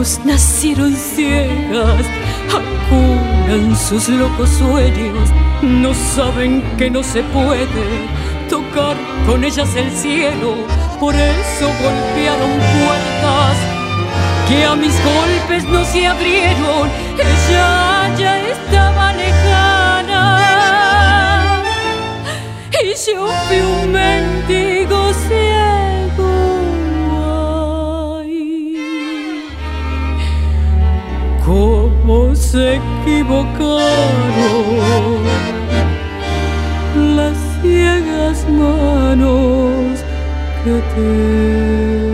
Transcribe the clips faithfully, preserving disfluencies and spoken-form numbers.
manos nacieron ciegas, acunan sus locos sueños, no saben que no se puede tocar con ellas el cielo, por eso golpearon puertas que a mis golpes no se abrieron, ella ya estaba lejana y yo fui un mendigo ciego. Ay, cómo se equivocaron las ciegas manos que tengo.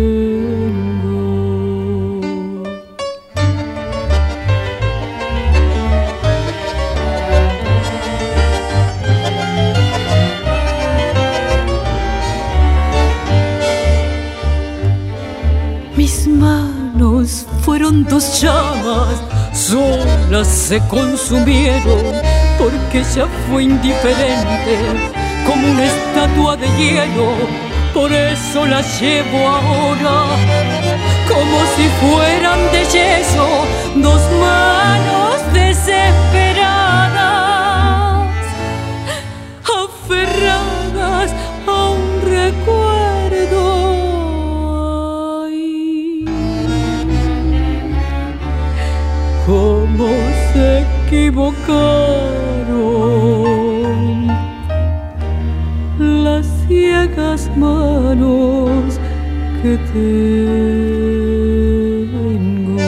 Mis manos fueron dos llamas, solas se consumieron, porque ella fue indiferente, como una estatua de hielo. Por eso la llevo ahora, como si fueran de yeso, dos manos desesperadas, aferradas a un recuerdo. Ay, cómo se equivocaron las ciegas manos que tengo.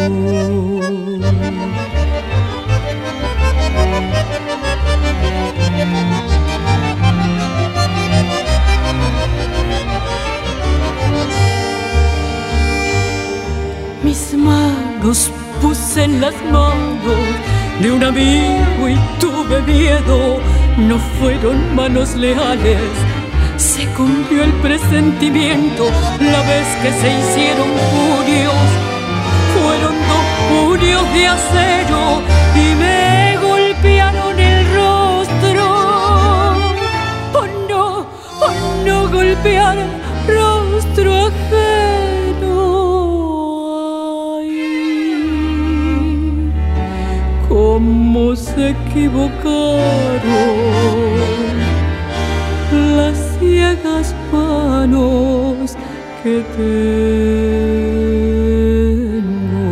Mis manos puse en las manos de un amigo y tuve miedo, no fueron manos leales. Se cumplió el presentimiento la vez que se hicieron puños. Fueron dos puños de acero y me golpearon el rostro. Oh no, oh no, golpear rostro ajeno. Ay, cómo se equivocaron las ciegas manos que tengo.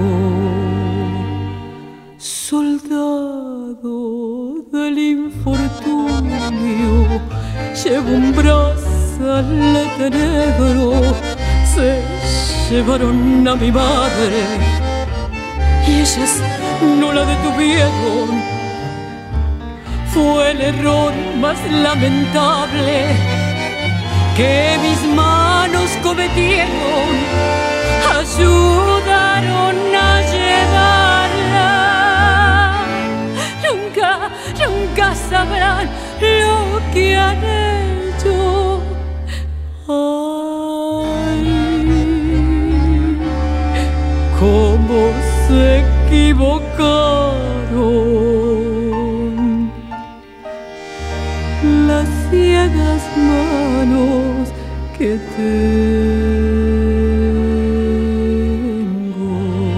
Soldado del infortunio, llevo un brazalete negro, se llevaron a mi madre y ellas no la detuvieron. Fue el error más lamentable que mis manos cometieron. Ayudaron a llevarla. Nunca, nunca sabrán lo que han hecho. Ay, cómo se equivocaron las ciegas manos que tengo.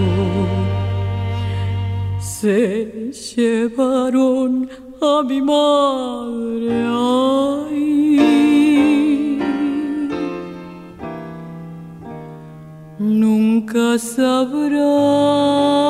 Se llevaron a mi madre, ay, nunca sabrán